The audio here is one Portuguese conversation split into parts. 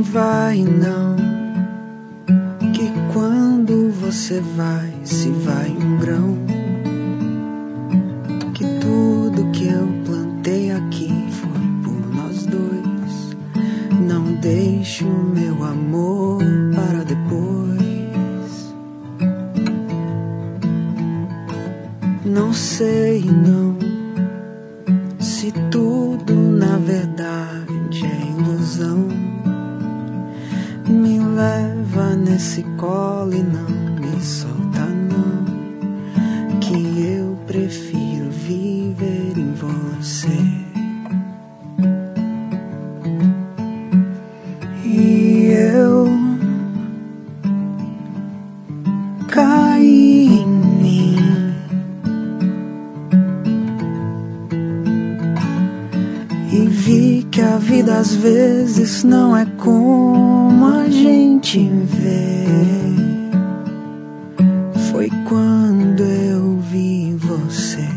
vai não, que quando você vai, se vai um grão, que tudo que eu plantei aqui foi por nós dois. Não deixe o meu amor para depois. Não sei não, se tudo na verdade é ilusão. Me leva nesse colo e não me solta não, que eu prefiro viver em você. E eu caí em mim, e vi que a vida às vezes não é como a gente vê. Foi quando eu vi você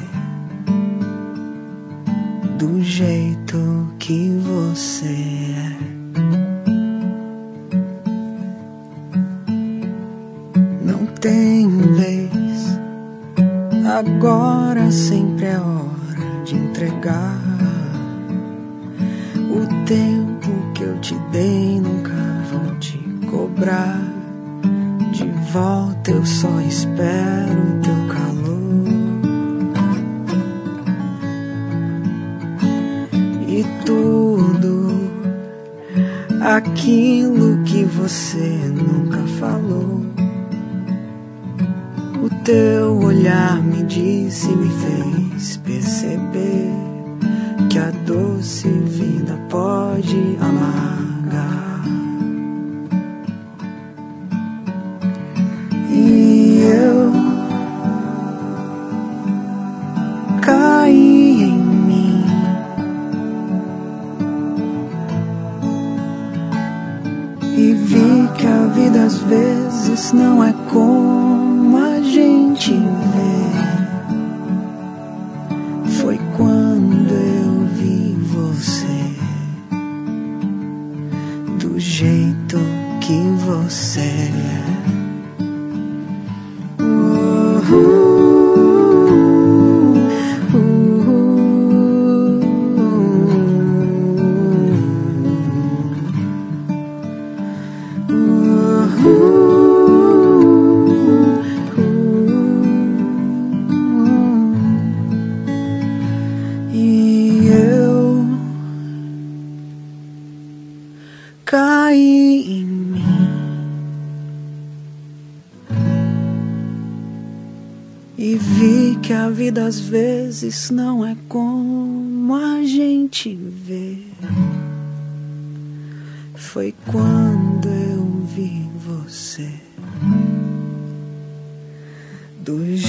do jeito que você é. Não tem vez, agora sempre é hora de entregar. O tempo que eu te dei nunca vou te cobrar. De volta eu só espero o teu calor. E tudo aquilo que você nunca falou, o teu olhar me disse, me fez perceber que a doce vida pode amargar. E eu caí em mim, e vi que a vida às vezes não é como a gente vê. Foi quando eu vi você do jeito que você é. Caí em mim e vi que a vida às vezes não é como a gente vê. Foi quando eu vi você do